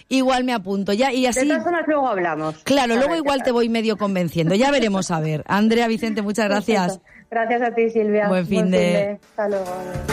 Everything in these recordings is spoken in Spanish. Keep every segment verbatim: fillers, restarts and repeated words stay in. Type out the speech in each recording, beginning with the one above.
igual me apunto. Ya, y así... De todas formas, luego hablamos. Claro, a luego igual te voy medio convenciendo. Ya veremos a ver. Andrea, Vicente, muchas gracias. Perfecto. Gracias a ti, Silvia. Buen fin, Buen fin de... de... Hasta luego.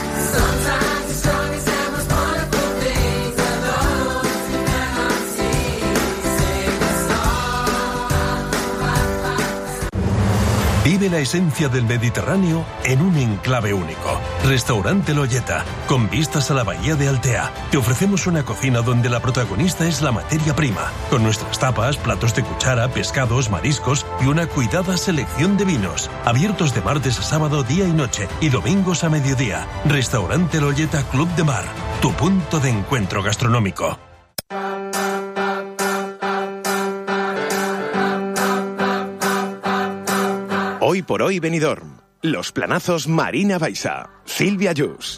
Vive la esencia del Mediterráneo en un enclave único. Restaurante Loyeta, con vistas a la bahía de Altea. Te ofrecemos una cocina donde la protagonista es la materia prima, con nuestras tapas, platos de cuchara, pescados, mariscos y una cuidada selección de vinos. Abiertos de martes a sábado día y noche y domingos a mediodía. Restaurante Loyeta Club de Mar, tu punto de encuentro gastronómico. Hoy por hoy Benidorm. Los planazos Marina Baixa. Silvia Yus.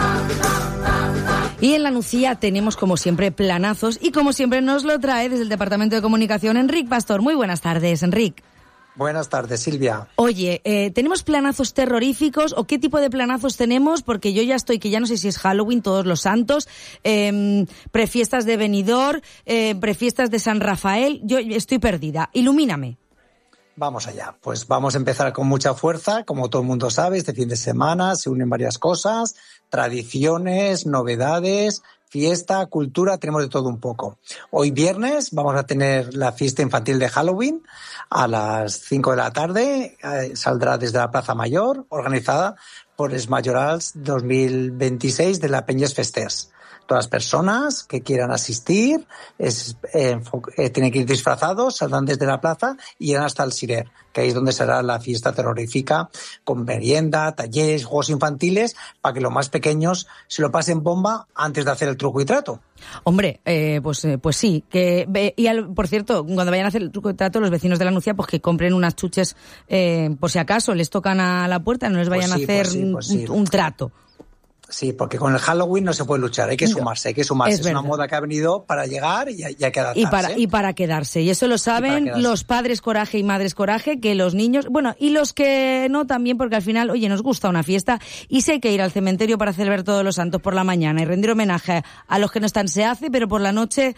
Y en la Nucía tenemos como siempre planazos y como siempre nos lo trae desde el Departamento de Comunicación Enric Pastor. Muy buenas tardes, Enric. Buenas tardes, Silvia. Oye, eh, ¿tenemos planazos terroríficos o qué tipo de planazos tenemos? Porque yo ya estoy, que ya no sé si es Halloween, Todos los Santos, eh, prefiestas de Benidorm, eh, prefiestas de San Rafael. Yo estoy perdida. Ilumíname. Vamos allá, pues vamos a empezar con mucha fuerza, como todo el mundo sabe, este fin de semana se unen varias cosas, tradiciones, novedades, fiesta, cultura, tenemos de todo un poco. Hoy viernes vamos a tener la fiesta infantil de Halloween a las cinco de la tarde, eh, saldrá desde la Plaza Mayor, organizada por els Majorals dos mil veintiséis de la Peñas Festers. Todas las personas que quieran asistir es, eh, eh, tienen que ir disfrazados, saldrán desde la plaza y irán hasta el Sirer, que ahí es donde será la fiesta terrorífica, con merienda, talleres, juegos infantiles, para que los más pequeños se lo pasen bomba antes de hacer el truco y trato. Hombre, eh, pues eh, pues sí. que eh, Y al, por cierto, cuando vayan a hacer el truco y trato, los vecinos de la Nucía, pues que compren unas chuches, eh, por si acaso les tocan a la puerta, no les vayan pues sí, a hacer pues sí, pues sí. un, un trato. Sí, porque con el Halloween no se puede luchar, hay que sumarse, hay que sumarse. Es, es una moda que ha venido para llegar y hay, y hay que adaptarse. Y para, y para quedarse, y eso lo saben los padres coraje y madres coraje, que los niños, bueno, y los que no también, porque al final, oye, nos gusta una fiesta, y si hay que ir al cementerio para celebrar Todos los Santos por la mañana y rendir homenaje a los que no están, se hace, pero por la noche,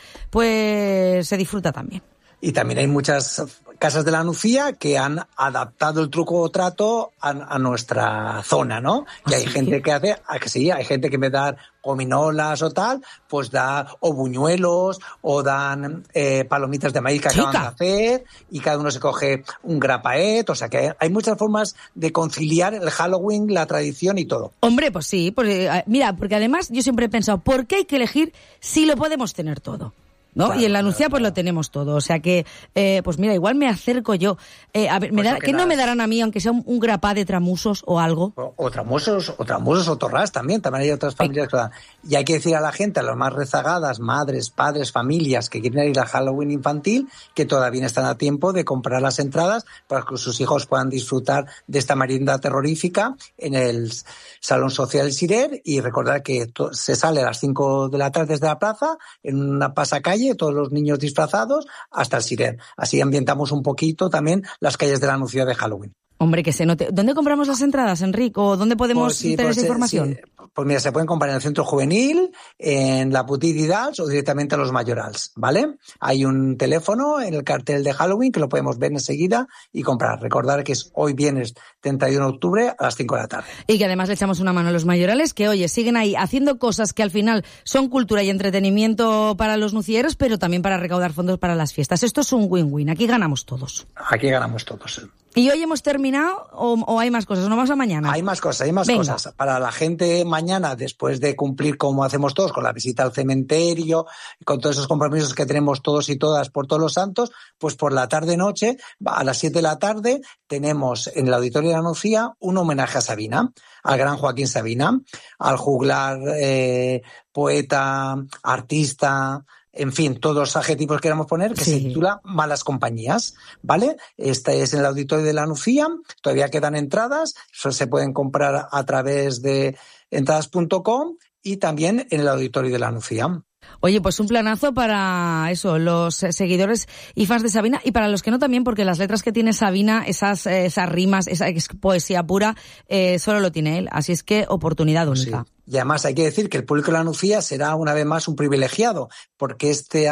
pues se disfruta también. Y también hay muchas casas de la Nucía que han adaptado el truco o trato a, a nuestra zona, ¿no? Y hay gente que hace, a que sí, hay gente que en vez de dar gominolas o tal, pues da o buñuelos o dan eh, palomitas de maíz que acaban de hacer y cada uno se coge un grapaet, o sea que hay muchas formas de conciliar el Halloween, la tradición y todo. Hombre, pues sí, porque, mira, porque además yo siempre he pensado, ¿por qué hay que elegir si lo podemos tener todo? ¿No? Claro, y en la Nucía claro, pues claro. Lo tenemos todo, o sea que eh, pues mira, igual me acerco yo eh, a ver, me pues da, ¿qué no me darán a mí aunque sea un, un grapá de tramusos o algo? O, o tramusos, o tramusos o torrás también, también hay otras familias que lo dan. Y hay que decir a la gente, a las más rezagadas, madres, padres, familias que quieren ir al Halloween infantil, que todavía están a tiempo de comprar las entradas para que sus hijos puedan disfrutar de esta merienda terrorífica en el Salón Social Sirer, y recordar que to- se sale a las cinco de la tarde desde la plaza en una pasacalle, todos los niños disfrazados, hasta el Sirer. Así ambientamos un poquito también las calles de la Nucía de Halloween. Hombre, que se note. ¿Dónde compramos las entradas, Enrico? ¿Dónde podemos pues sí, tener pues esa información? Sí. Pues mira, se pueden comprar en el Centro Juvenil, en la Boutique Didals o directamente a los Majorals, ¿vale? Hay un teléfono en el cartel de Halloween que lo podemos ver enseguida y comprar. Recordar que es hoy viernes treinta y uno de octubre a las cinco de la tarde. Y que además le echamos una mano a los Majorales, que oye, siguen ahí haciendo cosas que al final son cultura y entretenimiento para los nucieros, pero también para recaudar fondos para las fiestas. Esto es un win-win, aquí ganamos todos. Aquí ganamos todos. ¿Y hoy hemos terminado o, o hay más cosas? ¿No vamos a mañana? Hay más cosas, hay más Venga. cosas. Para la gente mañana, después de cumplir como hacemos todos, con la visita al cementerio, y con todos esos compromisos que tenemos todos y todas por Todos los Santos, pues por la tarde-noche, a las siete de la tarde, tenemos en el Auditorio de la Nucía un homenaje a Sabina, al gran Joaquín Sabina, al juglar, eh, poeta, artista... En fin, todos los adjetivos que queramos poner, que sí. Se titula Malas Compañías, ¿vale? Este es en el Auditorio de la Nucía, todavía quedan entradas, eso se pueden comprar a través de entradas punto com y también en el Auditorio de la Nucía. Oye, pues un planazo para eso, los seguidores y fans de Sabina, y para los que no también, porque las letras que tiene Sabina, esas esas rimas, esa poesía pura, eh, solo lo tiene él, así es que oportunidad única. Sí. Y además hay que decir que el público de la Nucía será una vez más un privilegiado, porque este